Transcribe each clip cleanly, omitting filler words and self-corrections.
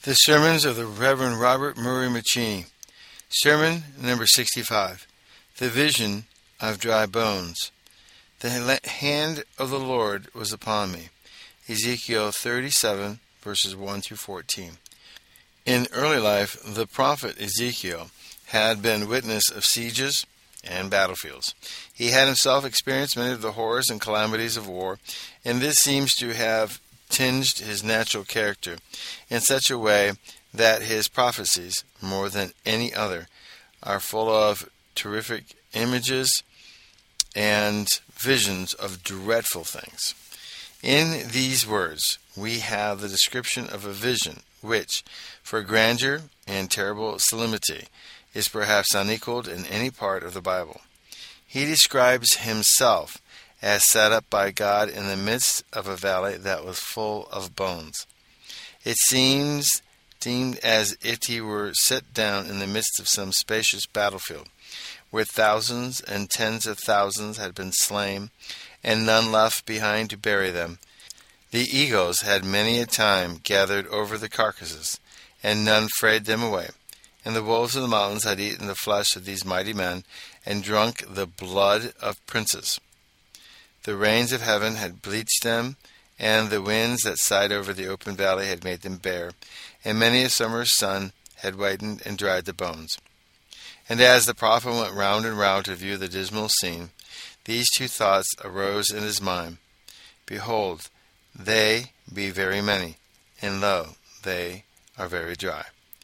The Sermons of the Reverend Robert Murray McCheyne. Sermon number 65. The Vision of Dry Bones. The hand of the Lord was upon me. Ezekiel 37, verses 1 through 14. In early life, the prophet Ezekiel had been witness of sieges and battlefields. He had himself experienced many of the horrors and calamities of war, and this seems to have tinged his natural character in such a way that his prophecies, more than any other, are full of terrific images and visions of dreadful things. In these words, we have the description of a vision which, for grandeur and terrible solemnity, is perhaps unequaled in any part of the Bible. He describes himself as set up by God in the midst of a valley that was full of bones. It seemed as if he were set down in the midst of some spacious battlefield, where thousands and tens of thousands had been slain, and none left behind to bury them. The eagles had many a time gathered over the carcasses, and none frayed them away. And the wolves of the mountains had eaten the flesh of these mighty men, and drunk the blood of princes. The rains of heaven had bleached them, and the winds that sighed over the open valley had made them bare, and many a summer's sun had whitened and dried the bones. And as the prophet went round and round to view the dismal scene, these two thoughts arose in his mind. Behold, they be very many, and lo, they are very dry.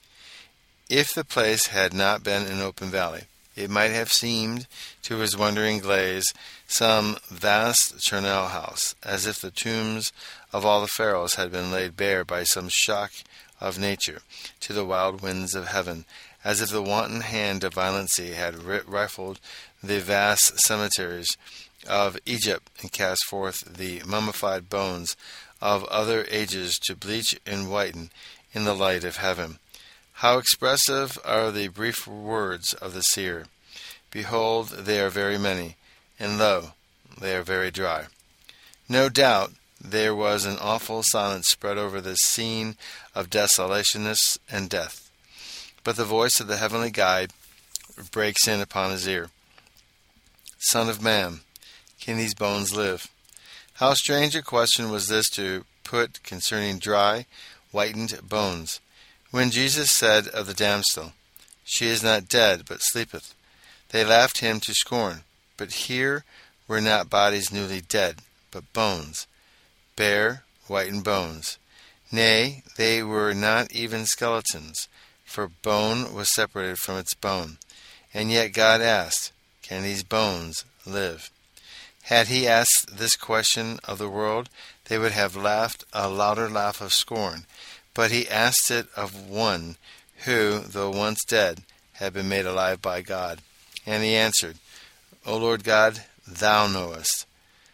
If the place had not been an open valley, it might have seemed to his wondering gaze some vast charnel house, as if the tombs of all the pharaohs had been laid bare by some shock of nature to the wild winds of heaven, as if the wanton hand of violency had rifled the vast cemeteries of Egypt and cast forth the mummified bones of other ages to bleach and whiten in the light of heaven. How expressive are the brief words of the seer. Behold, they are very many, and lo, they are very dry. No doubt there was an awful silence spread over this scene of desolationness and death. But the voice of the heavenly guide breaks in upon his ear. Son of man, can these bones live? How strange a question was this to put concerning dry, whitened bones. When Jesus said of the damsel, She is not dead, but sleepeth, they laughed him to scorn. But here were not bodies newly dead, but bones, bare, whitened bones. Nay, they were not even skeletons, for bone was separated from its bone. And yet God asked, Can these bones live? Had he asked this question of the world, they would have laughed a louder laugh of scorn. But he asked it of one who, though once dead, had been made alive by God. And he answered, O Lord God, thou knowest.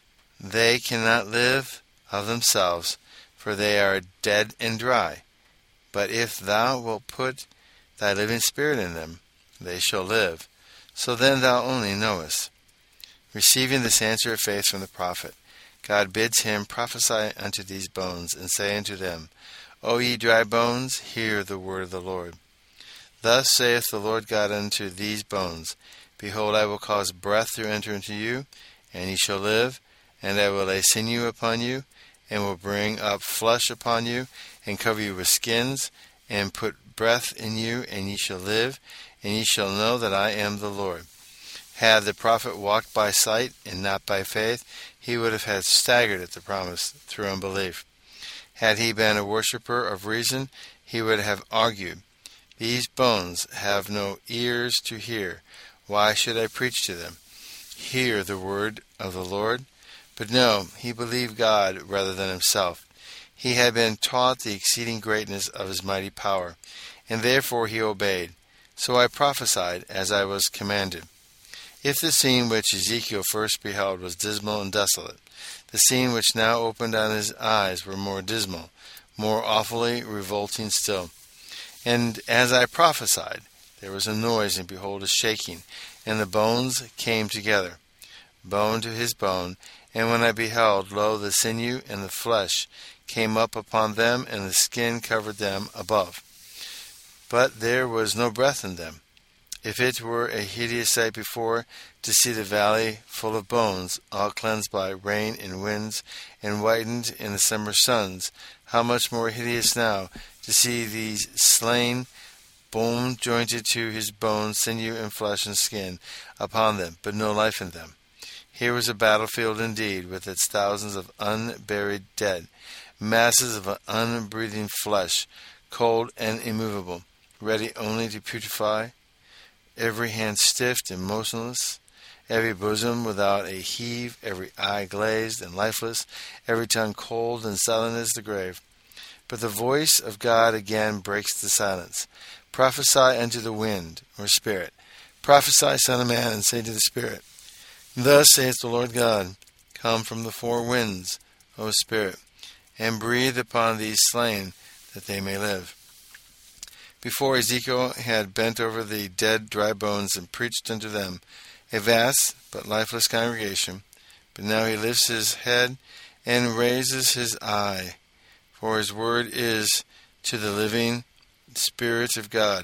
They cannot live of themselves, for they are dead and dry. But if thou wilt put thy living spirit in them, they shall live. So then thou only knowest. Receiving this answer of faith from the prophet, God bids him prophesy unto these bones, and say unto them, O ye dry bones, hear the word of the Lord. Thus saith the Lord God unto these bones, Behold, I will cause breath to enter into you, and ye shall live, and I will lay sinew upon you, and will bring up flesh upon you, and cover you with skins, and put breath in you, and ye shall live, and ye shall know that I am the Lord. Had the prophet walked by sight and not by faith, he would have had staggered at the promise through unbelief. Had he been a worshipper of reason, he would have argued, These bones have no ears to hear. Why should I preach to them? Hear the word of the Lord. But no, he believed God rather than himself. He had been taught the exceeding greatness of his mighty power, and therefore he obeyed. So I prophesied as I was commanded. If the scene which Ezekiel first beheld was dismal and desolate, the scene which now opened on his eyes were more dismal, more awfully revolting still. And as I prophesied, there was a noise, and behold, a shaking, and the bones came together, bone to his bone. And when I beheld, lo, the sinew and the flesh came up upon them, and the skin covered them above. But there was no breath in them. If it were a hideous sight before, to see the valley full of bones, all cleansed by rain and winds, and whitened in the summer suns, how much more hideous now to see these slain, bone jointed to his bones, sinew and flesh and skin upon them, but no life in them. Here was a battlefield indeed, with its thousands of unburied dead, masses of unbreathing flesh, cold and immovable, ready only to putrefy, every hand stiff and motionless, every bosom without a heave, every eye glazed and lifeless, every tongue cold and silent as the grave. But the voice of God again breaks the silence. Prophesy unto the wind, or spirit. Prophesy, son of man, and say to the spirit, Thus saith the Lord God, Come from the four winds, O spirit, and breathe upon these slain, that they may live. Before Ezekiel had bent over the dead dry bones and preached unto them, a vast but lifeless congregation, but now he lifts his head and raises his eye, for his word is to the living Spirit of God.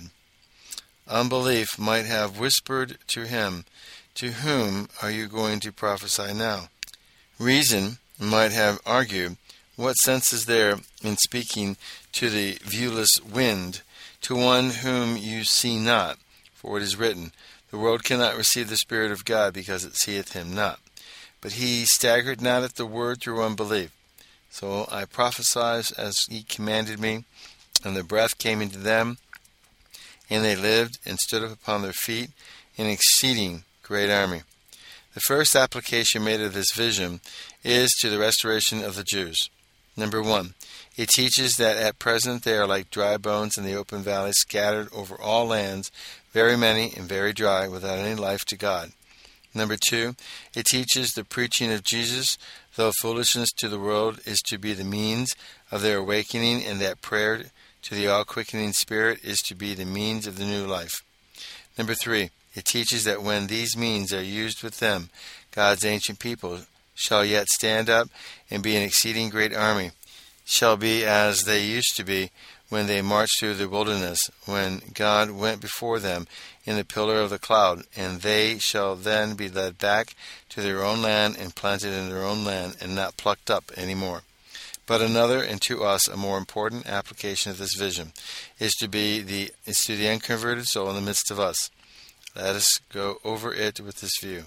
Unbelief might have whispered to him, To whom are you going to prophesy now? Reason might have argued, What sense is there in speaking to the viewless wind, to one whom you see not? For it is written, The world cannot receive the Spirit of God, because it seeth him not. But he staggered not at the word through unbelief. So I prophesied as he commanded me, and the breath came into them, and they lived and stood up upon their feet, an exceeding great army. The first application made of this vision is to the restoration of the Jews. Number 1, it teaches that at present they are like dry bones in the open valley, scattered over all lands, very many and very dry, without any life to God. Number 2, it teaches the preaching of Jesus, though foolishness to the world, is to be the means of their awakening, and that prayer to the all-quickening Spirit is to be the means of the new life. Number 3, it teaches that when these means are used with them, God's ancient people shall yet stand up and be an exceeding great army, shall be as they used to be when they marched through the wilderness, when God went before them in the pillar of the cloud, and they shall then be led back to their own land and planted in their own land, and not plucked up any more. But another, and to us a more important application of this vision, is to the unconverted soul in the midst of us. Let us go over it with this view.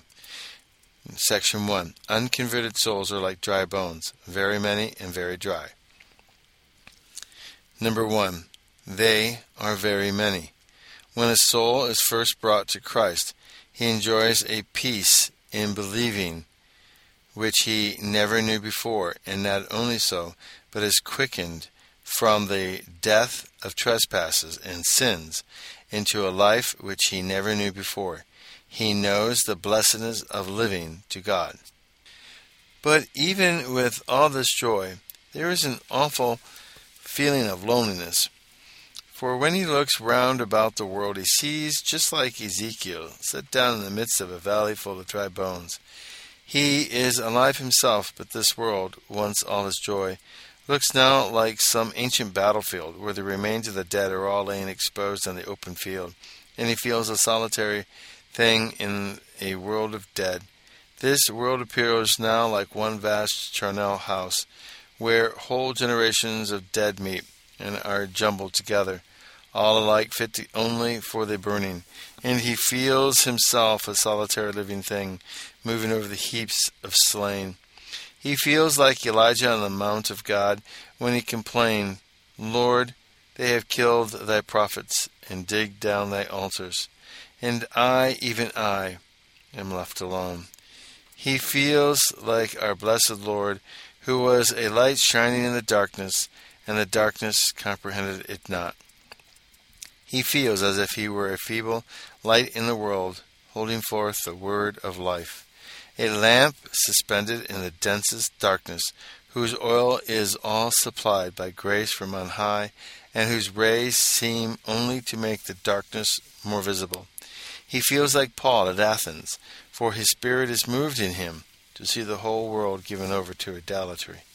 Section 1. Unconverted souls are like dry bones, very many and very dry. Number 1. They are very many. When a soul is first brought to Christ, he enjoys a peace in believing which he never knew before, and not only so, but is quickened from the death of trespasses and sins into a life which he never knew before. He knows the blessedness of living to God. But even with all this joy, there is an awful feeling of loneliness. For when he looks round about the world, he sees, just like Ezekiel, set down in the midst of a valley full of dry bones. He is alive himself, but this world, once all his joy, looks now like some ancient battlefield, where the remains of the dead are all laying exposed on the open field, and he feels a solitary thing in a world of dead. This world appears now like one vast charnel house, where whole generations of dead meet and are jumbled together, all alike fit only for the burning, and he feels himself a solitary living thing, moving over the heaps of slain. He feels like Elijah on the mount of God, when he complained, Lord, they have killed thy prophets, and digged down thy altars, and I, even I, am left alone. He feels like our blessed Lord, who was a light shining in the darkness, and the darkness comprehended it not. He feels as if he were a feeble light in the world, holding forth the word of life, a lamp suspended in the densest darkness, whose oil is all supplied by grace from on high, and whose rays seem only to make the darkness more visible. He feels like Paul at Athens, for his spirit is moved in him to see the whole world given over to idolatry.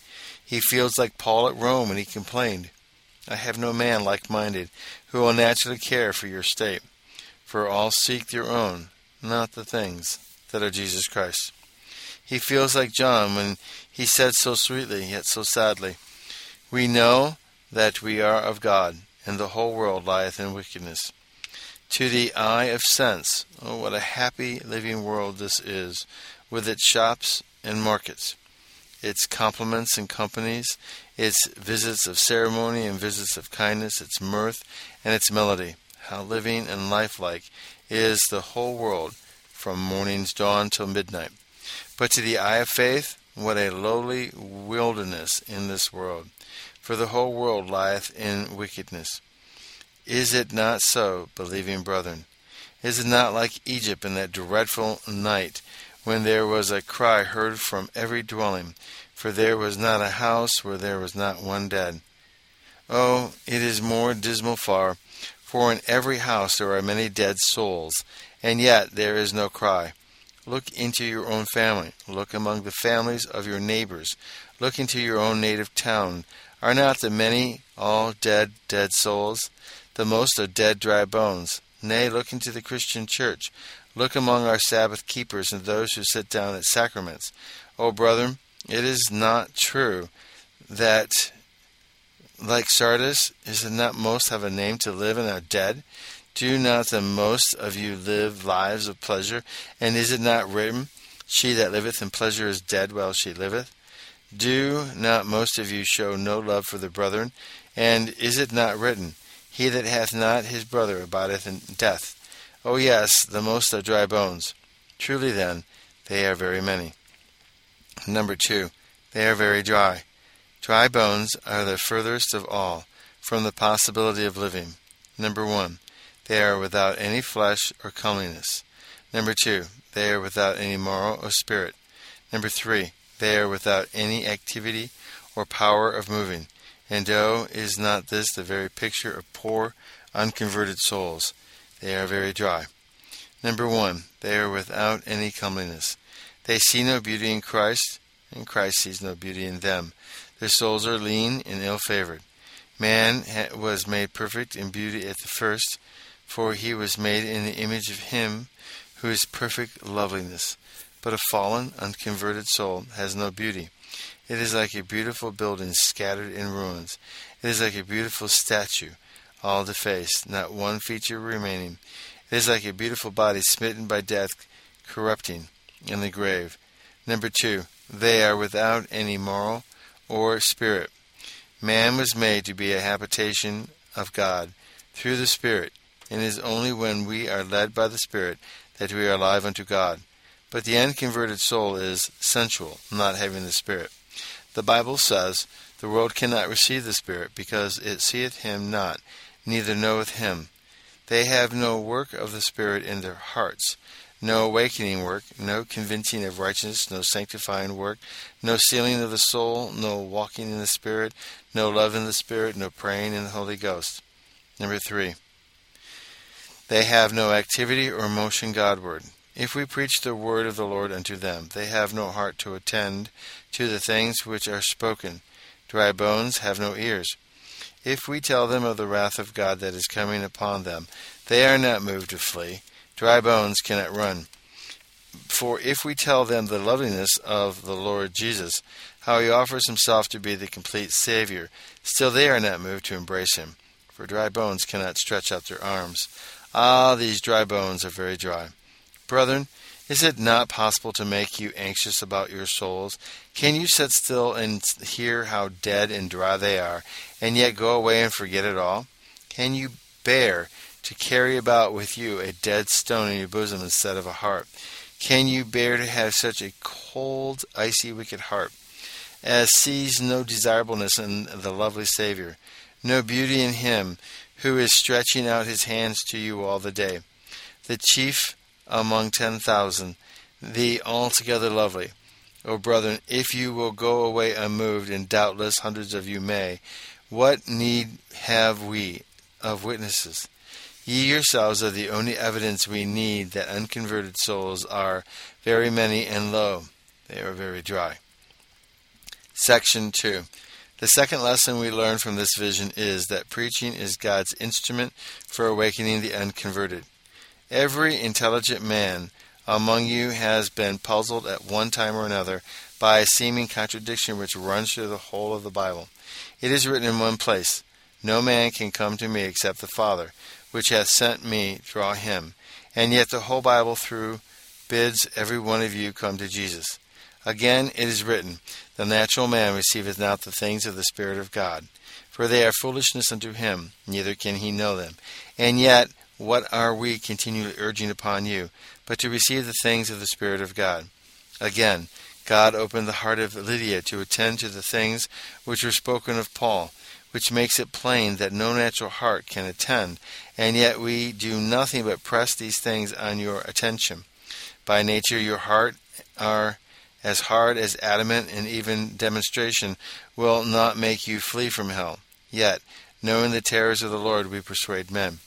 He feels like Paul at Rome when he complained, "I have no man like-minded who will naturally care for your state. For all seek their own, not the things that are Jesus Christ." He feels like John when he said so sweetly, yet so sadly, "We know that we are of God, and the whole world lieth in wickedness." To the eye of sense, oh, what a happy living world this is, with its shops and markets, its compliments and companies, its visits of ceremony and visits of kindness, its mirth and its melody. How living and lifelike is the whole world from morning's dawn till midnight. But to the eye of faith, what a lowly wilderness in this world, for the whole world lieth in wickedness. Is it not so, believing brethren? Is it not like Egypt in that dreadful night, when there was a cry heard from every dwelling, for there was not a house where there was not one dead? Oh, it is more dismal far, for in every house there are many dead souls, and yet there is no cry. Look into your own family. Look among the families of your neighbors. Look into your own native town. Are not the many all dead souls? The most are dead dry bones. Nay, look into the Christian church. Look among our Sabbath keepers and those who sit down at sacraments. O brethren, it is not true that, like Sardis, is it not most have a name to live and are dead? Do not the most of you live lives of pleasure? And is it not written, "She that liveth in pleasure is dead while she liveth"? Do not most of you show no love for the brethren? And is it not written, "He that hath not his brother abideth in death"? Oh yes, the most are dry bones. Truly then, they are very many. Number 2, they are very dry. Dry bones are the furthest of all from the possibility of living. Number 1, they are without any flesh or comeliness. Number 2, they are without any moral or spirit. Number 3, they are without any activity or power of moving. And oh, is not this the very picture of poor, unconverted souls? They are very dry. Number 1, they are without any comeliness. They see no beauty in Christ, and Christ sees no beauty in them. Their souls are lean and ill-favored. Man was made perfect in beauty at the first, for he was made in the image of him who is perfect loveliness. But a fallen, unconverted soul has no beauty. It is like a beautiful building scattered in ruins. It is like a beautiful statue, all defaced, not one feature remaining. It is like a beautiful body smitten by death, corrupting in the grave. Number 2, they are without any moral or spirit. Man was made to be a habitation of God through the Spirit, and it is only when we are led by the Spirit that we are alive unto God. But the unconverted soul is sensual, not having the Spirit. The Bible says, "The world cannot receive the Spirit, because it seeth him not, neither knoweth him." They have no work of the Spirit in their hearts, no awakening work, no convincing of righteousness, no sanctifying work, no sealing of the soul, no walking in the Spirit, no love in the Spirit, no praying in the Holy Ghost. Number 3, they have no activity or motion Godward. If we preach the word of the Lord unto them, they have no heart to attend to the things which are spoken. Dry bones have no ears. If we tell them of the wrath of God that is coming upon them, they are not moved to flee. Dry bones cannot run. For if we tell them the loveliness of the Lord Jesus, how he offers himself to be the complete Savior, still they are not moved to embrace him. For dry bones cannot stretch out their arms. Ah, these dry bones are very dry. Brethren, is it not possible to make you anxious about your souls? Can you sit still and hear how dead and dry they are, and yet go away and forget it all? Can you bear to carry about with you a dead stone in your bosom instead of a heart? Can you bear to have such a cold, icy, wicked heart, as sees no desirableness in the lovely Savior, no beauty in him who is stretching out his hands to you all the day, the chief among 10,000, the altogether lovely? O brethren, if you will go away unmoved, and doubtless hundreds of you may, what need have we of witnesses? Ye yourselves are the only evidence we need that unconverted souls are very many, and lo, they are very dry. Section 2. The second lesson we learn from this vision is that preaching is God's instrument for awakening the unconverted. Every intelligent man among you has been puzzled at one time or another by a seeming contradiction which runs through the whole of the Bible. It is written in one place, "No man can come to me except the Father, which hath sent me, draw him." And yet the whole Bible through bids every one of you come to Jesus. Again it is written, "The natural man receiveth not the things of the Spirit of God, for they are foolishness unto him, neither can he know them." And yet, what are we continually urging upon you, but to receive the things of the Spirit of God? Again, God opened the heart of Lydia to attend to the things which were spoken of Paul, which makes it plain that no natural heart can attend, and yet we do nothing but press these things on your attention. By nature your heart are as hard as adamant, and even demonstration will not make you flee from hell. Yet, knowing the terrors of the Lord, we persuade men.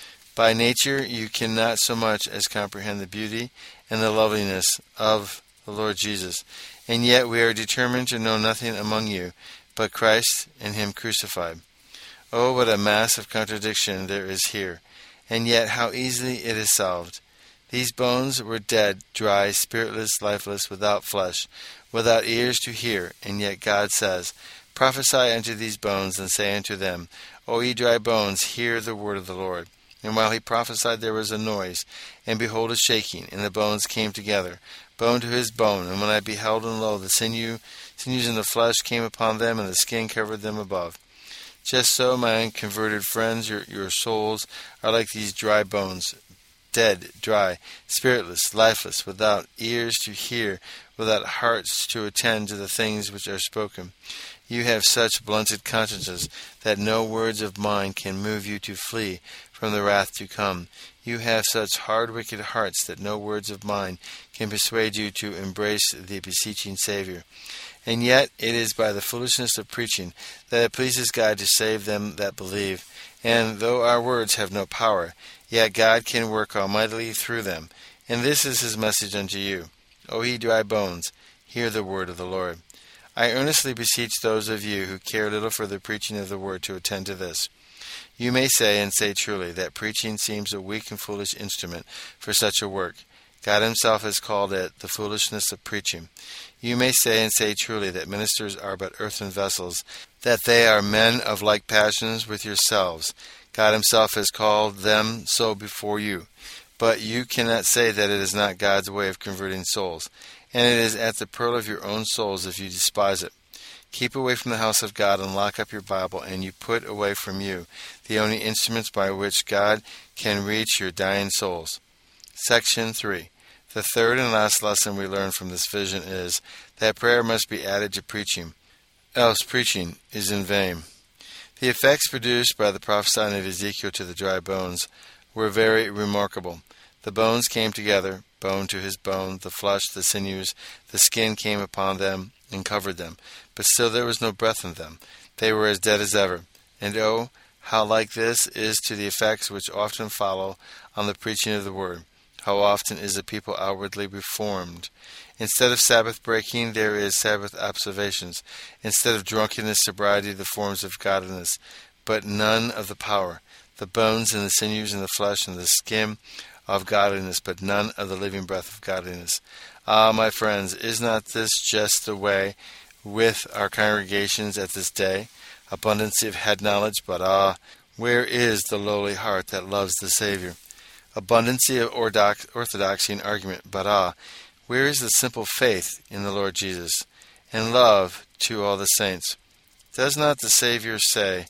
By nature you cannot so much as comprehend the beauty and the loveliness of the Lord Jesus, and yet we are determined to know nothing among you but Christ and Him crucified. Oh, what a mass of contradiction there is here, and yet how easily it is solved. These bones were dead, dry, spiritless, lifeless, without flesh, without ears to hear, and yet God says, "Prophesy unto these bones, and say unto them, O ye dry bones, hear the word of the Lord." And while he prophesied there was a noise, and behold a shaking, and the bones came together, bone to his bone. And when I beheld, and lo, the sinews in the flesh came upon them, and the skin covered them above. Just so, my unconverted friends, your souls are like these dry bones, dead, dry, spiritless, lifeless, without ears to hear, without hearts to attend to the things which are spoken. You have such blunted consciences that no words of mine can move you to flee from the wrath to come. You have such hard, wicked hearts that no words of mine can persuade you to embrace the beseeching Savior. And yet it is by the foolishness of preaching that it pleases God to save them that believe. And though our words have no power, yet God can work almightily through them. And this is his message unto you. O ye dry bones, hear the word of the Lord. I earnestly beseech those of you who care little for the preaching of the word to attend to this. You may say, and say truly, that preaching seems a weak and foolish instrument for such a work. God himself has called it the foolishness of preaching. You may say, and say truly, that ministers are but earthen vessels, that they are men of like passions with yourselves. God himself has called them so before you. But you cannot say that it is not God's way of converting souls, and it is at the peril of your own souls if you despise it. Keep away from the house of God and lock up your Bible, and you put away from you the only instruments by which God can reach your dying souls. Section 3. The third and last lesson we learn from this vision is that prayer must be added to preaching, else preaching is in vain. The effects produced by the prophesying of Ezekiel to the dry bones were very remarkable. The bones came together, bone to his bone, the flesh, the sinews, the skin came upon them and covered them, but still there was no breath in them. They were as dead as ever. And oh, how like this is to the effects which often follow on the preaching of the word. How often is the people outwardly reformed? Instead of Sabbath breaking, there is Sabbath observations. Instead of drunkenness, sobriety, the forms of godliness, but none of the power. The bones and the sinews and the flesh and the skin of godliness, but none of the living breath of godliness. Ah, my friends, is not this just the way with our congregations at this day? Abundancy of head knowledge, but where is the lowly heart that loves the Savior? Abundancy of orthodoxy in argument, but where is the simple faith in the Lord Jesus, and love to all the saints? Does not the Savior say,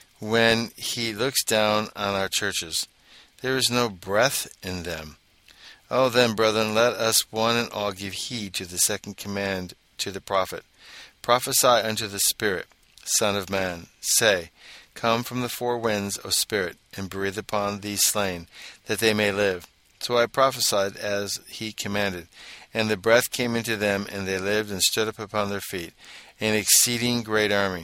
when he looks down on our churches, there is no breath in them? Oh, then, brethren, let us one and all give heed to the second command to the prophet. Prophesy unto the Spirit, Son of man. Say, Come from the four winds, O Spirit, and breathe upon these slain, that they may live. So I prophesied as he commanded, and the breath came into them, and they lived and stood up upon their feet, an exceeding great army.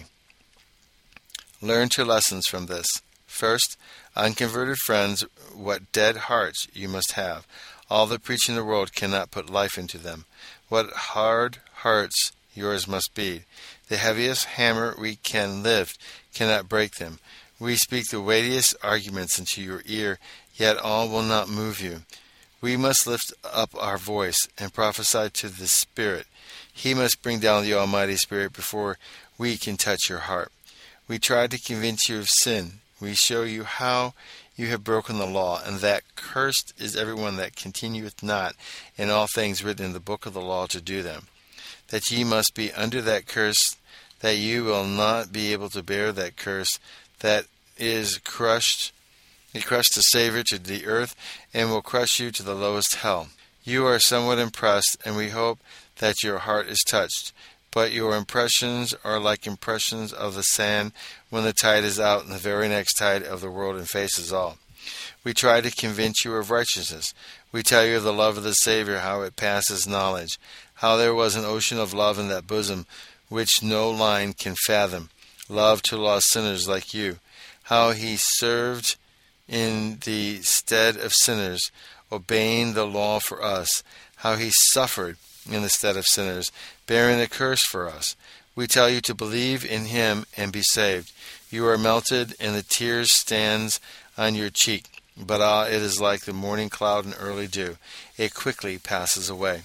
Learn two lessons from this. First, unconverted friends, what dead hearts you must have. All the preaching in the world cannot put life into them. What hard hearts yours must be. The heaviest hammer we can lift cannot break them. We speak the weightiest arguments into your ear, yet all will not move you. We must lift up our voice and prophesy to the Spirit. He must bring down the Almighty Spirit before we can touch your heart. We try to convince you of sin. We show you how you have broken the law, and that cursed is everyone that continueth not in all things written in the book of the law to do them. That ye must be under that curse, that you will not be able to bear that curse, that is crushed. He crushed the Savior to the earth, and will crush you to the lowest hell. You are somewhat impressed, and we hope that your heart is touched. But your impressions are like impressions of the sand when the tide is out and the very next tide of the world effaces all. We try to convince you of righteousness. We tell you of the love of the Savior, how it passes knowledge, how there was an ocean of love in that bosom which no line can fathom, love to lost sinners like you, how he served in the stead of sinners, obeying the law for us, how he suffered in the stead of sinners, bearing the curse for us. We tell you to believe in him and be saved. You are melted, and the tears stands on your cheek. But it is like the morning cloud and early dew. It quickly passes away.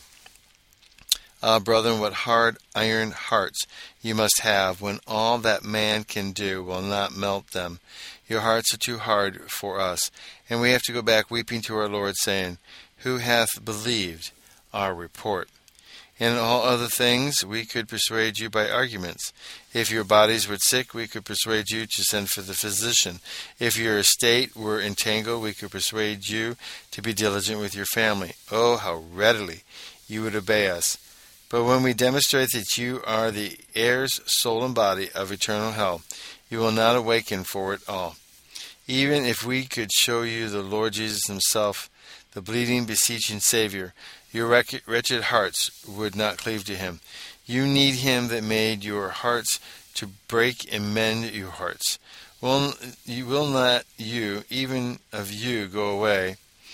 Brethren, what hard iron hearts you must have, when all that man can do will not melt them. Your hearts are too hard for us. And we have to go back weeping to our Lord, saying, Who hath believed our report? In all other things we could persuade you by arguments. If your bodies were sick, we could persuade you to send for the physician. If your estate were entangled, we could persuade you to be diligent with your family. Oh, how readily you would obey us. But when we demonstrate that you are the heirs, soul and body, of eternal hell, you will not awaken for it all. Even if we could show you the Lord Jesus himself, the bleeding, beseeching Savior, your wretched hearts would not cleave to him. You need him that made your hearts to break and mend your hearts. Will not you, even of you, go away?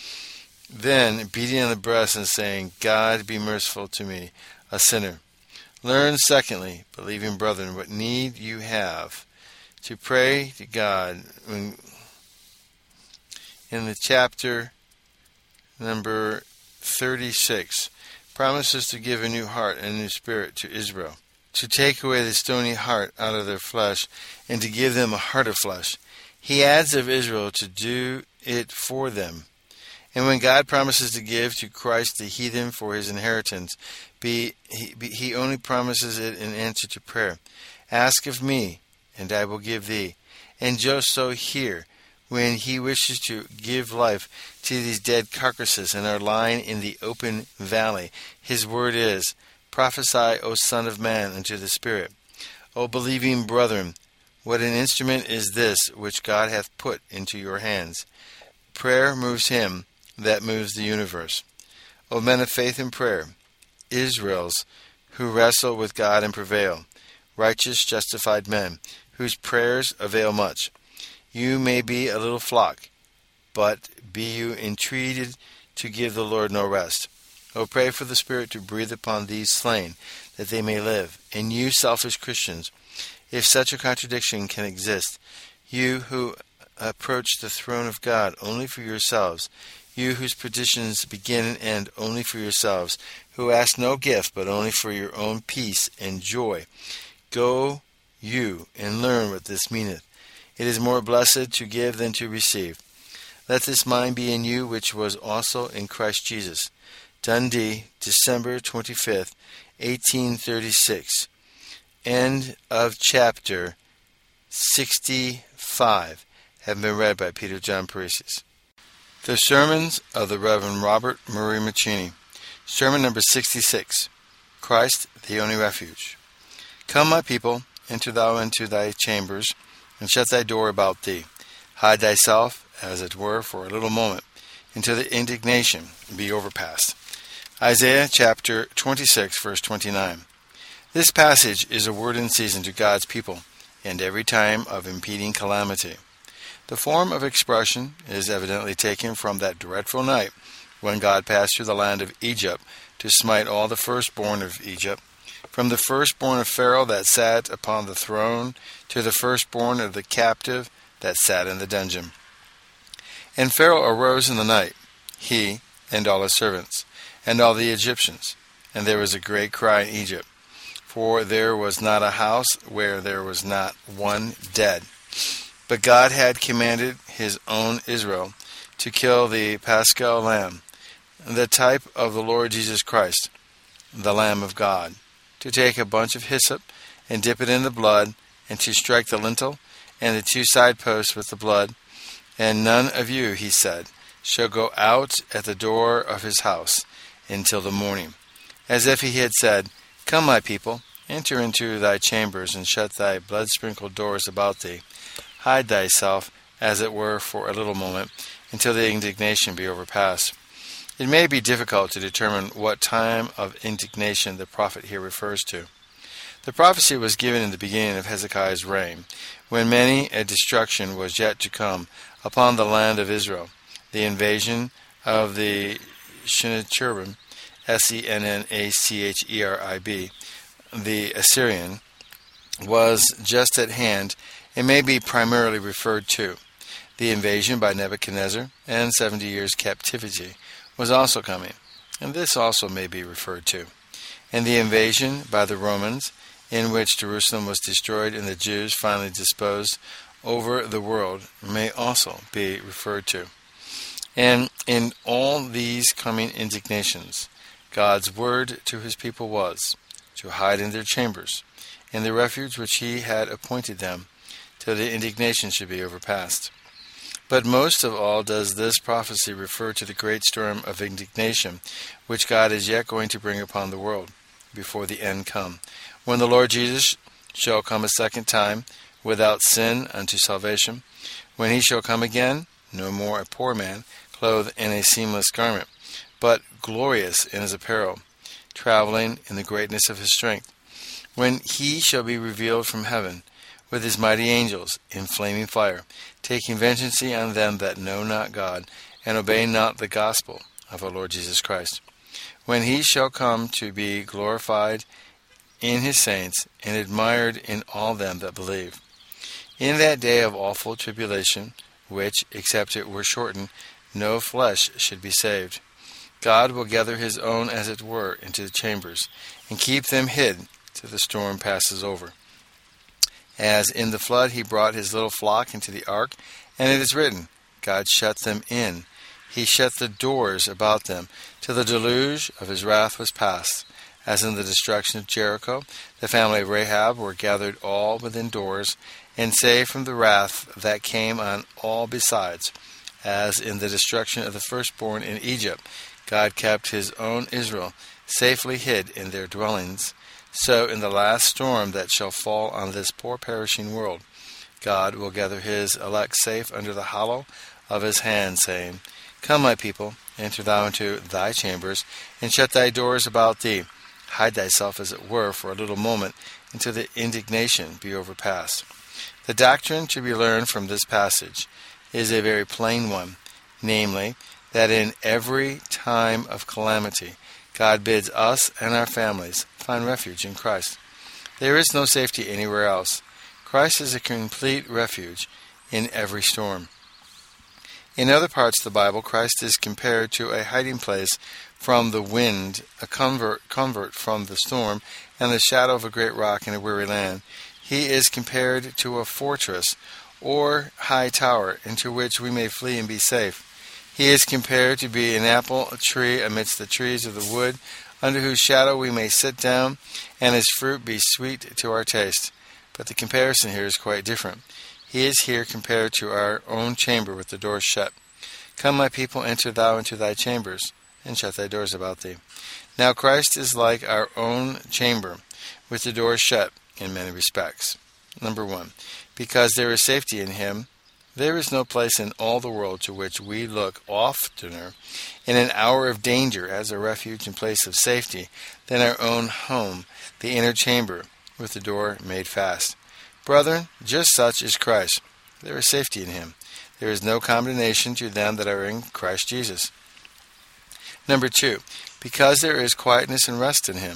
Then, beating on the breast and saying, God, be merciful to me, a sinner. Learn, secondly, believing brethren, what need you have to pray to God. In the chapter number 36, promises to give a new heart and a new spirit to Israel, to take away the stony heart out of their flesh, and to give them a heart of flesh. He adds of Israel to do it for them. And when God promises to give to Christ the heathen for his inheritance, he only promises it in answer to prayer. Ask of me, and I will give thee. And just so here, when he wishes to give life to these dead carcasses and are lying in the open valley, his word is, Prophesy, O Son of Man, unto the Spirit. O believing brethren, what an instrument is this which God hath put into your hands. Prayer moves him that moves the universe. O men of faith and prayer, Israels who wrestle with God and prevail, righteous justified men, whose prayers avail much. You may be a little flock, but be you entreated to give the Lord no rest. O pray for the Spirit to breathe upon these slain, that they may live. And you selfish Christians, if such a contradiction can exist, you who approach the throne of God only for yourselves, you whose petitions begin and end only for yourselves, who ask no gift but only for your own peace and joy, go you and learn what this meaneth. It is more blessed to give than to receive. Let this mind be in you, which was also in Christ Jesus. Dundee, December 25th, 1836. End of chapter 65. Have been read by Peter John Paresis. The Sermons of the Reverend Robert Murray Maccini. Sermon number 66. Christ, the only refuge. Come, my people, enter thou into thy chambers, and shut thy door about thee. Hide thyself, as it were, for a little moment, until the indignation be overpast. Isaiah chapter 26, verse 29. This passage is a word in season to God's people, and every time of impending calamity. The form of expression is evidently taken from that dreadful night when God passed through the land of Egypt to smite all the firstborn of Egypt, from the firstborn of Pharaoh that sat upon the throne to the firstborn of the captive that sat in the dungeon. And Pharaoh arose in the night, he and all his servants, and all the Egyptians. And there was a great cry in Egypt, for there was not a house where there was not one dead. But God had commanded his own Israel to kill the Paschal lamb, the type of the Lord Jesus Christ, the Lamb of God, to take a bunch of hyssop and dip it in the blood, and to strike the lintel and the two side posts with the blood. And none of you, he said, shall go out at the door of his house until the morning. As if he had said, Come, my people, enter into thy chambers, and shut thy blood-sprinkled doors about thee. Hide thyself, as it were, for a little moment, until the indignation be overpast. It may be difficult to determine what time of indignation the prophet here refers to. The prophecy was given in the beginning of Hezekiah's reign, when many a destruction was yet to come upon the land of Israel. The invasion of the Sennacherib, Sennacherib, the Assyrian, was just at hand and may be primarily referred to. The invasion by Nebuchadnezzar and 70 years' captivity was also coming, and this also may be referred to. And the invasion by the Romans, in which Jerusalem was destroyed and the Jews finally disposed over the world, may also be referred to. And in all these coming indignations, God's word to his people was to hide in their chambers, in the refuge which he had appointed them, till the indignation should be overpast. But most of all does this prophecy refer to the great storm of indignation which God is yet going to bring upon the world before the end come, when the Lord Jesus shall come a second time without sin unto salvation, when he shall come again, no more a poor man, clothed in a seamless garment, but glorious in his apparel, traveling in the greatness of his strength, when he shall be revealed from heaven with his mighty angels in flaming fire, taking vengeance on them that know not God, and obey not the gospel of our Lord Jesus Christ, when he shall come to be glorified in his saints, and admired in all them that believe. In that day of awful tribulation, which, except it were shortened, no flesh should be saved, God will gather his own, as it were, into the chambers, and keep them hid till the storm passes over. As in the flood he brought his little flock into the ark, and it is written, God shut them in. He shut the doors about them, till the deluge of his wrath was past. As in the destruction of Jericho, the family of Rahab were gathered all within doors, and saved from the wrath that came on all besides. As in the destruction of the firstborn in Egypt, God kept his own Israel safely hid in their dwellings. So in the last storm that shall fall on this poor perishing world, God will gather his elect safe under the hollow of his hand, saying, Come, my people, enter thou into thy chambers, and shut thy doors about thee. Hide thyself, as it were, for a little moment, until the indignation be overpast. The doctrine to be learned from this passage is a very plain one, namely, that in every time of calamity, God bids us and our families find refuge in Christ. There is no safety anywhere else. Christ is a complete refuge in every storm. In other parts of the Bible, Christ is compared to a hiding place from the wind, a covert from the storm, and the shadow of a great rock in a weary land. He is compared to a fortress or high tower into which we may flee and be safe. He is compared to be an apple tree amidst the trees of the wood, under whose shadow we may sit down, and his fruit be sweet to our taste. But the comparison here is quite different. He is here compared to our own chamber with the doors shut. Come, my people, enter thou into thy chambers, and shut thy doors about thee. Now Christ is like our own chamber, with the doors shut in many respects. Number 1, because there is safety in him. There is no place in all the world to which we look oftener in an hour of danger as a refuge and place of safety than our own home, the inner chamber, with the door made fast. Brethren, just such is Christ. There is safety in him. There is no condemnation to them that are in Christ Jesus. Number 2, because there is quietness and rest in him.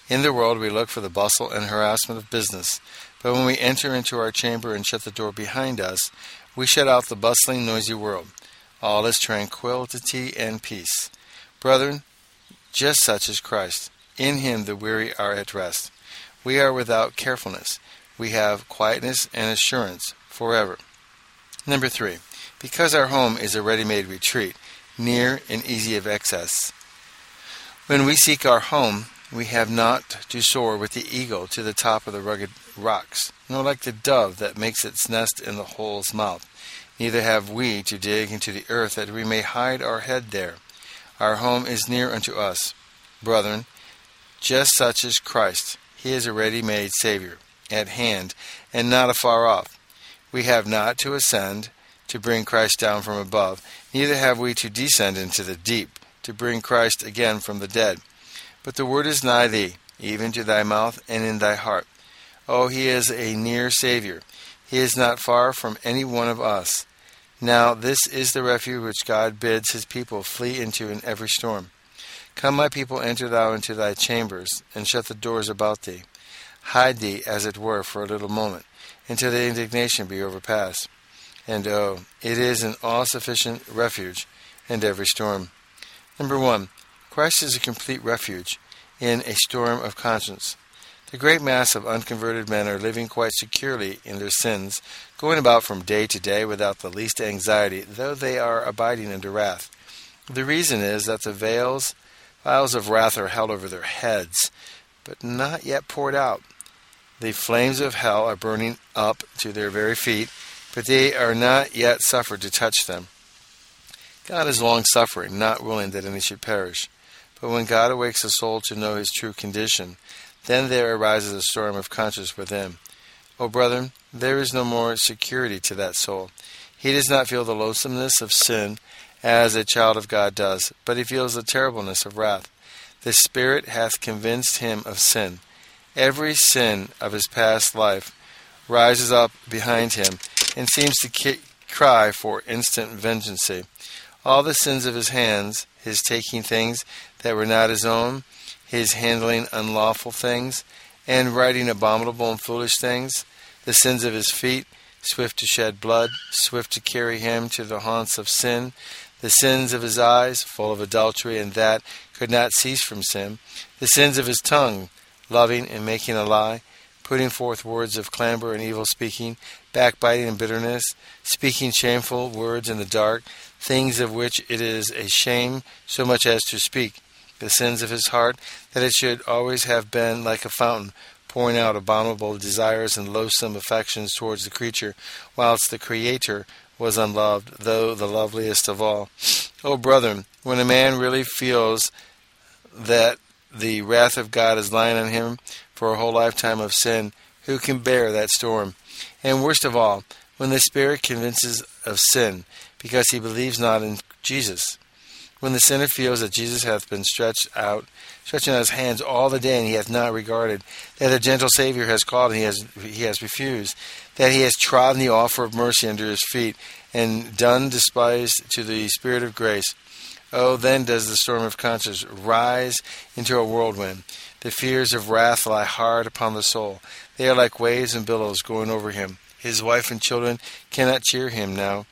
In the world we look for the bustle and harassment of business, but when we enter into our chamber and shut the door behind us, we shut out the bustling, noisy world. All is tranquillity and peace. Brethren, just such is Christ. In him the weary are at rest. We are without carefulness. We have quietness and assurance forever. Number 3. Because our home is a ready-made retreat, near and easy of access. When we seek our home, we have not to soar with the eagle to the top of the rugged rocks, nor like the dove that makes its nest in the hole's mouth. Neither have we to dig into the earth that we may hide our head there. Our home is near unto us. Brethren, just such is Christ. He is a ready-made Savior, at hand, and not afar off. We have not to ascend to bring Christ down from above, neither have we to descend into the deep, to bring Christ again from the dead. But the word is nigh thee, even to thy mouth and in thy heart. Oh, he is a near Savior. He is not far from any one of us. Now this is the refuge which God bids his people flee into in every storm. Come, my people, enter thou into thy chambers, and shut the doors about thee. Hide thee, as it were, for a little moment, until the indignation be overpast. And oh, it is an all-sufficient refuge in every storm. Number 1. Christ is a complete refuge in a storm of conscience. The great mass of unconverted men are living quite securely in their sins, going about from day to day without the least anxiety, though they are abiding under wrath. The reason is that the vials of wrath are held over their heads, but not yet poured out. The flames of hell are burning up to their very feet, but they are not yet suffered to touch them. God is long-suffering, not willing that any should perish. But when God awakes a soul to know his true condition, then there arises a storm of conscience within. O brethren, there is no more security to that soul. He does not feel the loathsomeness of sin as a child of God does, but he feels the terribleness of wrath. The Spirit hath convinced him of sin. Every sin of his past life rises up behind him and seems to cry for instant vengeance. All the sins of his hands, his taking things that were not his own, his handling unlawful things, and writing abominable and foolish things, the sins of his feet, swift to shed blood, swift to carry him to the haunts of sin, the sins of his eyes, full of adultery, and that could not cease from sin, the sins of his tongue, loving and making a lie, putting forth words of clamor and evil speaking, backbiting and bitterness, speaking shameful words in the dark, things of which it is a shame so much as to speak, the sins of his heart, that it should always have been like a fountain, pouring out abominable desires and loathsome affections towards the creature, whilst the Creator was unloved, though the loveliest of all. O brethren, when a man really feels that the wrath of God is lying on him for a whole lifetime of sin, who can bear that storm? And worst of all, when the Spirit convinces of sin, because he believes not in Jesus. When the sinner feels that Jesus hath been stretching out his hands all the day, and he hath not regarded, that the gentle Savior has called, and he has refused, that he has trodden the offer of mercy under his feet, and done despise to the Spirit of grace. Oh, then does the storm of conscience rise into a whirlwind. The fears of wrath lie hard upon the soul. They are like waves and billows going over him. His wife and children cannot cheer him now.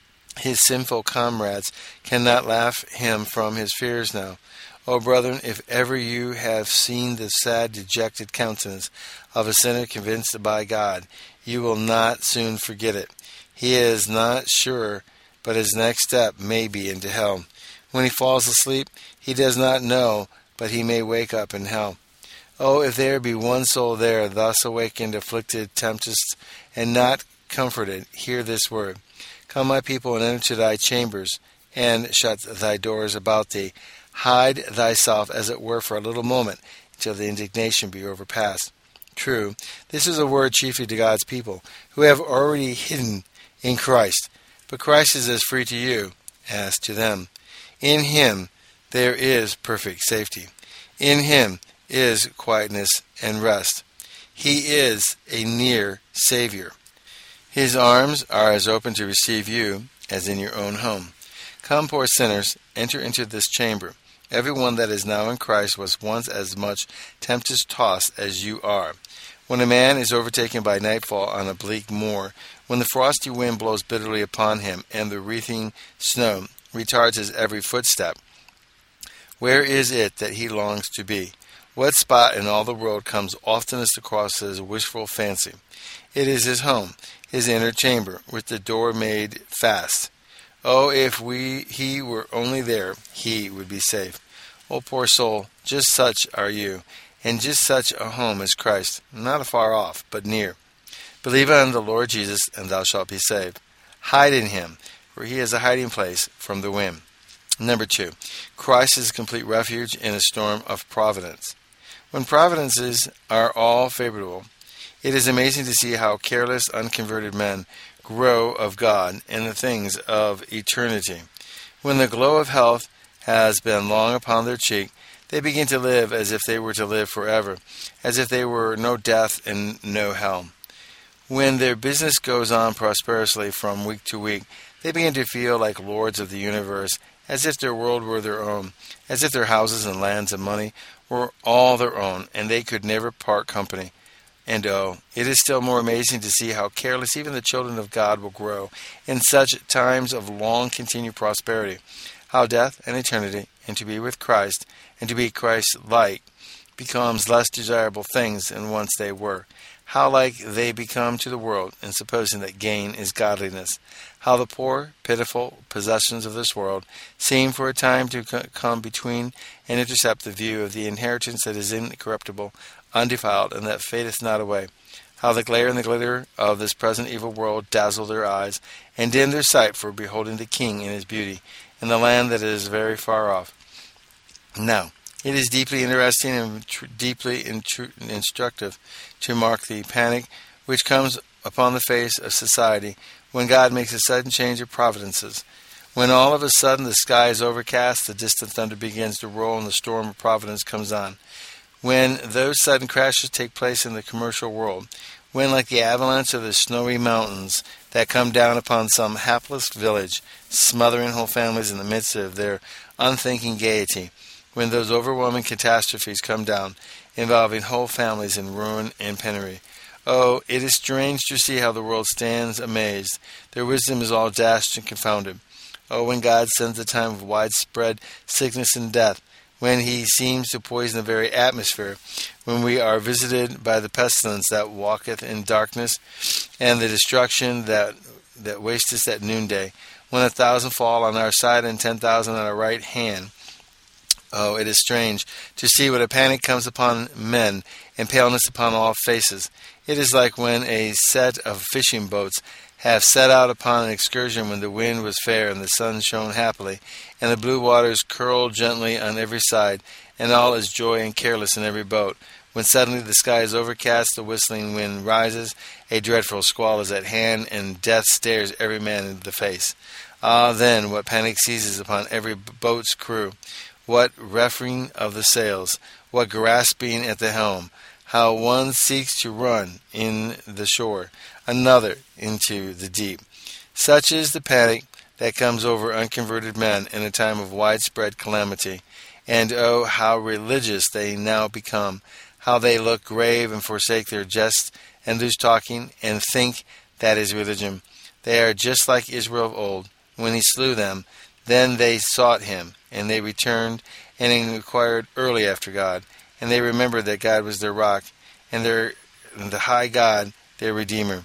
His sinful comrades cannot laugh him from his fears now. O brethren, if ever you have seen the sad, dejected countenance of a sinner convinced by God, you will not soon forget it. He is not sure, but his next step may be into hell. When he falls asleep, he does not know, but he may wake up in hell. Oh, if there be one soul there, thus awakened, afflicted, tempest, and not comforted, hear this word. Come, my people, and enter to thy chambers, and shut thy doors about thee. Hide thyself, as it were, for a little moment, until the indignation be overpast. True, this is a word chiefly to God's people, who have already hidden in Christ. But Christ is as free to you as to them. In him there is perfect safety. In him is quietness and rest. He is a near Savior. His arms are as open to receive you as in your own home. Come, poor sinners, enter into this chamber. Everyone that is now in Christ was once as much tempest-tossed as you are. When a man is overtaken by nightfall on a bleak moor, when the frosty wind blows bitterly upon him, and the wreathing snow retards his every footstep, where is it that he longs to be? What spot in all the world comes oftenest across his wishful fancy? It is his home, his inner chamber, with the door made fast. Oh, if he were only there, he would be safe. Oh, poor soul, just such are you, and just such a home is Christ, not afar off, but near. Believe on the Lord Jesus, and thou shalt be saved. Hide in him, for he is a hiding place from the wind. Number 2, Christ is a complete refuge in a storm of providence. When providences are all favorable, it is amazing to see how careless, unconverted men grow of God and the things of eternity. When the glow of health has been long upon their cheek, they begin to live as if they were to live forever, as if there were no death and no hell. When their business goes on prosperously from week to week, they begin to feel like lords of the universe, as if their world were their own, as if their houses and lands and money were all their own, and they could never part company. And oh, it is still more amazing to see how careless even the children of God will grow in such times of long continued prosperity, how death and eternity, and to be with Christ, and to be Christ-like, becomes less desirable things than once they were. How like they become to the world in supposing that gain is godliness. How the poor, pitiful possessions of this world seem for a time to come between and intercept the view of the inheritance that is incorruptible, undefiled, and that fadeth not away. How the glare and the glitter of this present evil world dazzle their eyes, and dim their sight for beholding the King in his beauty, in the land that is very far off. Now, it is deeply interesting and deeply instructive to mark the panic which comes upon the face of society when God makes a sudden change of providences. When all of a sudden the sky is overcast, the distant thunder begins to roll, and the storm of providence comes on. When those sudden crashes take place in the commercial world, when like the avalanche of the snowy mountains that come down upon some hapless village, smothering whole families in the midst of their unthinking gaiety, when those overwhelming catastrophes come down, involving whole families in ruin and penury. Oh, it is strange to see how the world stands amazed. Their wisdom is all dashed and confounded. Oh, when God sends a time of widespread sickness and death, when he seems to poison the very atmosphere, when we are visited by the pestilence that walketh in darkness, and the destruction that wasteth at noonday, when 1,000 fall on our side and 10,000 on our right hand. Oh, it is strange to see what a panic comes upon men, and paleness upon all faces. It is like when a set of fishing boats have set out upon an excursion when the wind was fair and the sun shone happily, and the blue waters curled gently on every side, and all is joy and careless in every boat. When suddenly the sky is overcast, the whistling wind rises, a dreadful squall is at hand, and death stares every man into the face. Ah, then, what panic seizes upon every boat's crew! What reefing of the sails! What grasping at the helm! How one seeks to run in the shore, another into the deep. Such is the panic that comes over unconverted men in a time of widespread calamity. And oh, how religious they now become, how they look grave and forsake their jests and loose talking, and think that is religion. They are just like Israel of old. When he slew them, then they sought him, and they returned and inquired early after God. And they remembered that God was their rock, and the high God their Redeemer.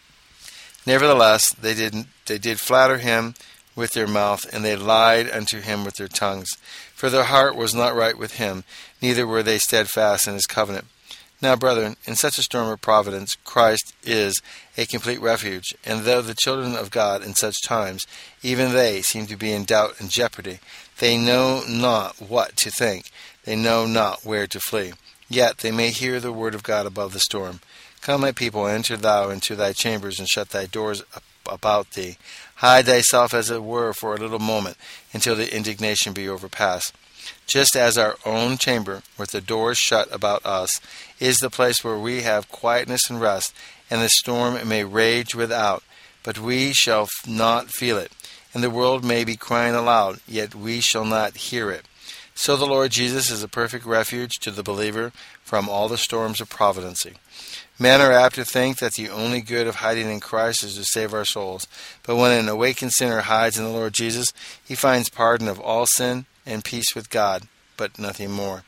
Nevertheless, they did flatter him with their mouth, and they lied unto him with their tongues. For their heart was not right with him, neither were they steadfast in his covenant. Now, brethren, in such a storm of providence, Christ is a complete refuge, and though the children of God in such times, even they seem to be in doubt and jeopardy, they know not what to think, they know not where to flee. Yet they may hear the word of God above the storm. Come, my people, enter thou into thy chambers, and shut thy doors about thee. Hide thyself as it were for a little moment, until the indignation be overpast. Just as our own chamber, with the doors shut about us, is the place where we have quietness and rest, and the storm may rage without, but we shall not feel it, and the world may be crying aloud, yet we shall not hear it. So the Lord Jesus is a perfect refuge to the believer from all the storms of providency. Men are apt to think that the only good of hiding in Christ is to save our souls. But when an awakened sinner hides in the Lord Jesus, he finds pardon of all sin and peace with God, but nothing more.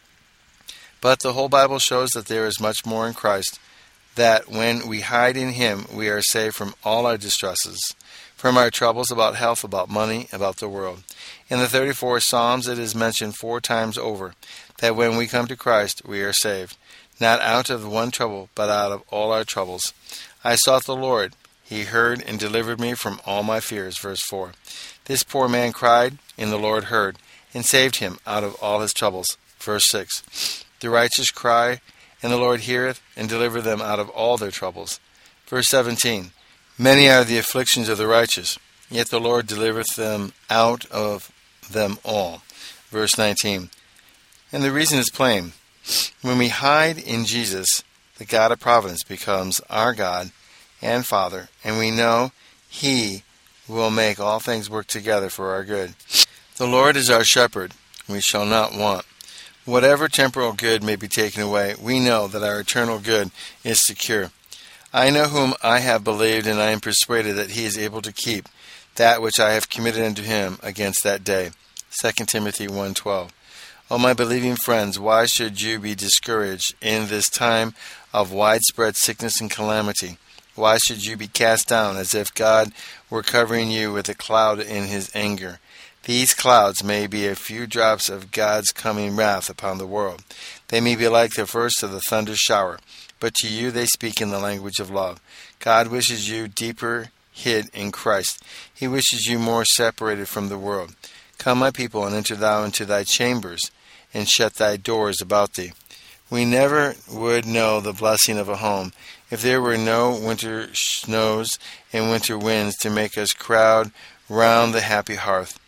But the whole Bible shows that there is much more in Christ, that when we hide in Him, we are saved from all our distresses, from our troubles about health, about money, about the world. In the 34 Psalms it is mentioned 4 times over that when we come to Christ, we are saved, not out of one trouble, but out of all our troubles. I sought the Lord. He heard and delivered me from all my fears. Verse 4. This poor man cried, and the Lord heard, and saved him out of all his troubles. Verse 6. The righteous cry, and the Lord heareth, and delivereth them out of all their troubles. Verse 17. Many are the afflictions of the righteous, yet the Lord delivereth them out of them all. Verse 19. And the reason is plain. When we hide in Jesus, the God of providence becomes our God and Father, and we know He will make all things work together for our good. The Lord is our shepherd, we shall not want. Whatever temporal good may be taken away, we know that our eternal good is secure. I know whom I have believed, and I am persuaded that He is able to keep that which I have committed unto Him against that day. 2 Timothy 1:12. O my believing friends, why should you be discouraged in this time of widespread sickness and calamity? Why should you be cast down as if God were covering you with a cloud in His anger? These clouds may be a few drops of God's coming wrath upon the world. They may be like the first of the thunder shower, but to you they speak in the language of love. God wishes you deeper hid in Christ. He wishes you more separated from the world. Come, my people, and enter thou into thy chambers, and shut thy doors about thee. We never would know the blessing of a home if there were no winter snows and winter winds to make us crowd round the happy hearth.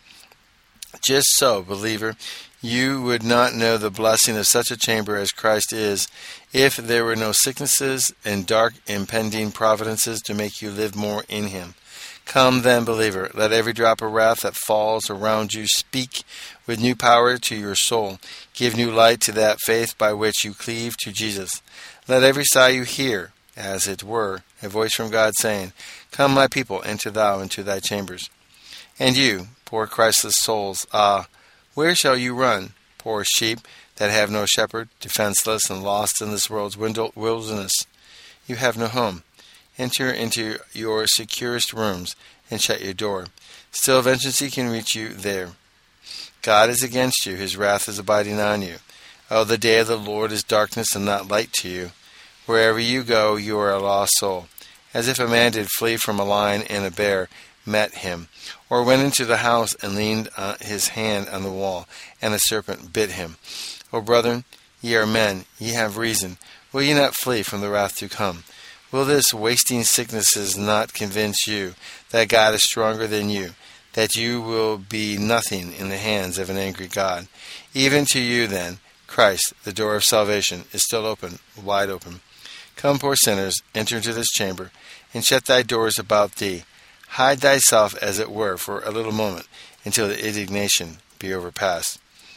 Just so, believer, you would not know the blessing of such a chamber as Christ is if there were no sicknesses and dark impending providences to make you live more in Him. Come then, believer, let every drop of wrath that falls around you speak with new power to your soul. Give new light to that faith by which you cleave to Jesus. Let every sigh you hear, as it were, a voice from God saying, Come, my people, enter thou into thy chambers. And you, poor Christless souls, where shall you run, poor sheep that have no shepherd, defenseless and lost in this world's wilderness? You have no home. Enter into your securest rooms and shut your door. Still vengeance can reach you there. God is against you. His wrath is abiding on you. Oh, the day of the Lord is darkness and not light to you. Wherever you go, you are a lost soul. As if a man did flee from a lion and a bear met him, or went into the house and leaned his hand on the wall, and a serpent bit him. O brethren, ye are men, ye have reason. Will ye not flee from the wrath to come? Will this wasting sicknesses not convince you that God is stronger than you, that you will be nothing in the hands of an angry God? Even to you then, Christ, the door of salvation, is still open, wide open. Come, poor sinners, enter into this chamber, and shut thy doors about thee. Hide thyself, as it were, for a little moment, until the indignation be overpast.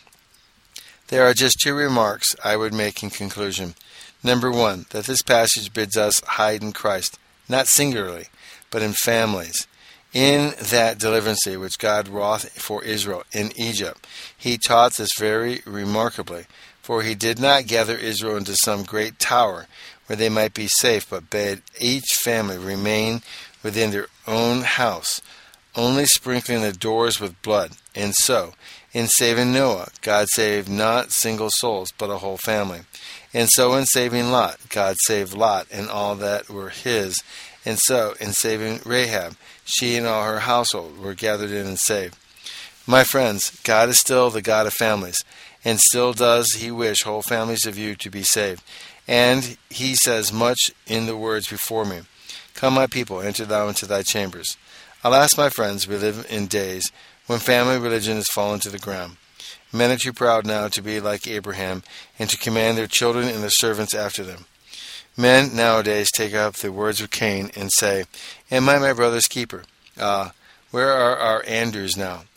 There are just 2 remarks I would make in conclusion. Number 1, that this passage bids us hide in Christ, not singularly, but in families. In that deliverance which God wrought for Israel in Egypt, He taught this very remarkably, for He did not gather Israel into some great tower where they might be safe, but bade each family remain within their own house, only sprinkling the doors with blood. And so, in saving Noah, God saved not single souls, but a whole family. And so in saving Lot, God saved Lot and all that were his. And so in saving Rahab, she and all her household were gathered in and saved. My friends, God is still the God of families, and still does He wish whole families of you to be saved. And He says much in the words before me. Come, my people, enter thou into thy chambers. Alas, my friends, we live in days when family religion has fallen to the ground. Men are too proud now to be like Abraham and to command their children and their servants after them. Men nowadays take up the words of Cain and say, Am I my brother's keeper? Where are our Andrews now?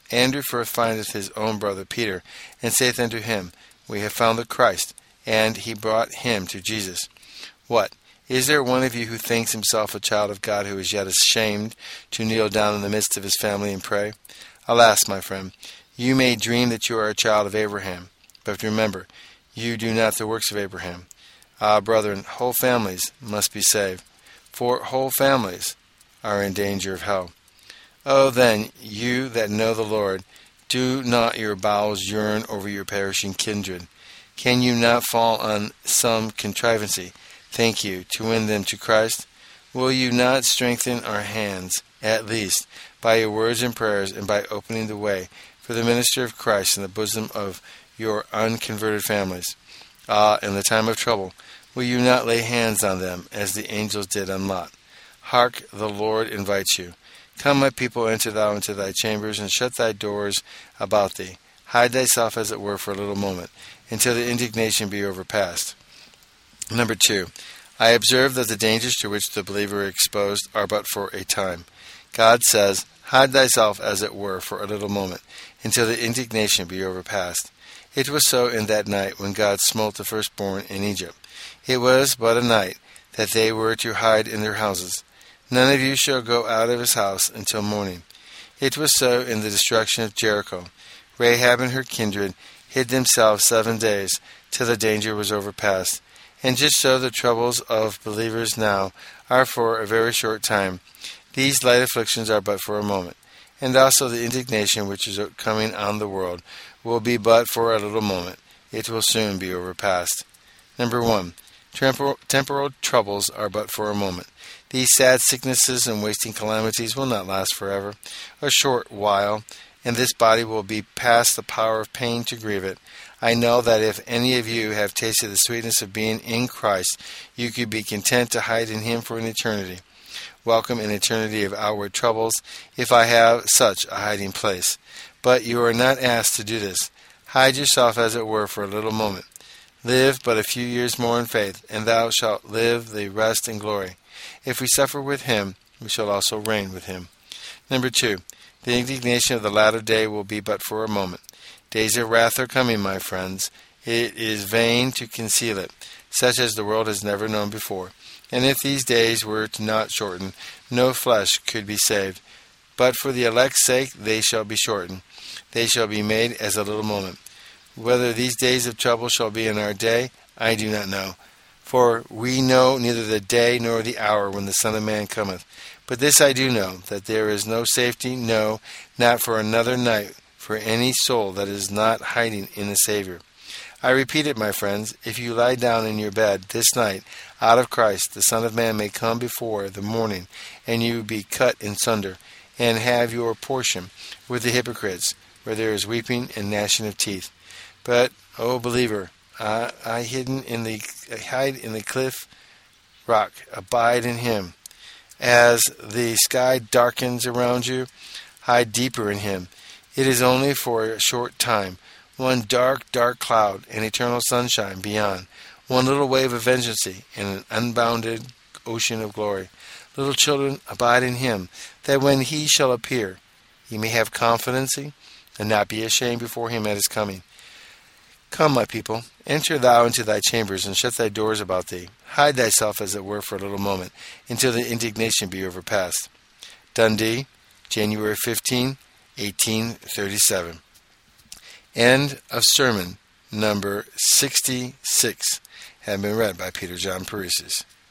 Andrew first findeth his own brother Peter, and saith unto him, We have found the Christ. And he brought him to Jesus. What? Is there one of you who thinks himself a child of God who is yet ashamed to kneel down in the midst of his family and pray? Alas, my friend, you may dream that you are a child of Abraham, but remember, you do not the works of Abraham. Ah, brethren, whole families must be saved, for whole families are in danger of hell. Oh, then, you that know the Lord, do not your bowels yearn over your perishing kindred? Can you not fall on some contrivancy, think you, to win them to Christ? Will you not strengthen our hands, at least, by your words and prayers, and by opening the way for the minister of Christ in the bosom of your unconverted families? Ah, in the time of trouble, will you not lay hands on them, as the angels did on Lot? Hark, the Lord invites you. Come, my people, enter thou into thy chambers, and shut thy doors about thee. Hide thyself, as it were, for a little moment, until the indignation be overpast. Number 2, I observe that the dangers to which the believer is exposed are but for a time. God says, Hide thyself, as it were, for a little moment, until the indignation be overpast. It was so in that night when God smote the firstborn in Egypt. It was but a night that they were to hide in their houses. None of you shall go out of his house until morning. It was so in the destruction of Jericho. Rahab and her kindred hid themselves 7 days, till the danger was overpast. And just so the troubles of believers now are for a very short time. These light afflictions are but for a moment. And also the indignation which is coming on the world will be but for a little moment. It will soon be overpast. Number 1, temporal troubles are but for a moment. These sad sicknesses and wasting calamities will not last forever. A short while, and this body will be past the power of pain to grieve it. I know that if any of you have tasted the sweetness of being in Christ, you could be content to hide in him for an eternity. Welcome an eternity of outward troubles, if I have such a hiding place. But you are not asked to do this. Hide yourself, as it were, for a little moment. Live but a few years more in faith, and thou shalt live the rest in glory. If we suffer with him, we shall also reign with him. Number 2, the indignation of the latter day will be but for a moment. Days of wrath are coming, my friends. It is vain to conceal it, such as the world has never known before. And if these days were not shortened, no flesh could be saved. But for the elect's sake they shall be shortened. They shall be made as a little moment. Whether these days of trouble shall be in our day, I do not know. For we know neither the day nor the hour when the Son of Man cometh. But this I do know, that there is no safety, no, not for another night, for any soul that is not hiding in the Savior. I repeat it, my friends, if you lie down in your bed this night, out of Christ, the Son of Man may come before the morning, and you be cut in sunder, and have your portion with the hypocrites, where there is weeping and gnashing of teeth. But, O believer, I hide in the cliff rock, abide in him. As the sky darkens around you, hide deeper in him. It is only for a short time, one dark, dark cloud and eternal sunshine beyond, one little wave of vengeance and an unbounded ocean of glory. Little children, abide in him, that when he shall appear, ye may have confidence and not be ashamed before him at his coming. Come, my people, enter thou into thy chambers, and shut thy doors about thee. Hide thyself, as it were, for a little moment, until the indignation be overpast. Dundee, January 15, 1837. End of sermon number 66. Had been read by Peter John Paresis.